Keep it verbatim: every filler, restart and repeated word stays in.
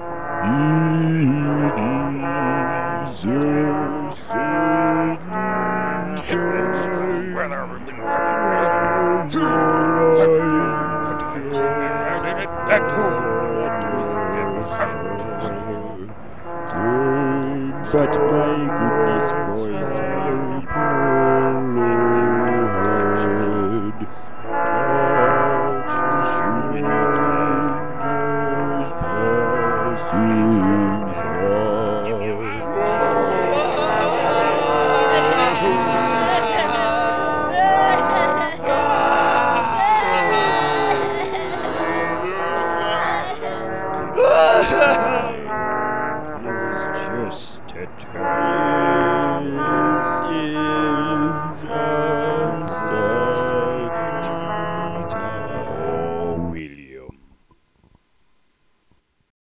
It is a sunshine but my goodness, boys, my pillow head touch the strangers passing by. It was just a terrible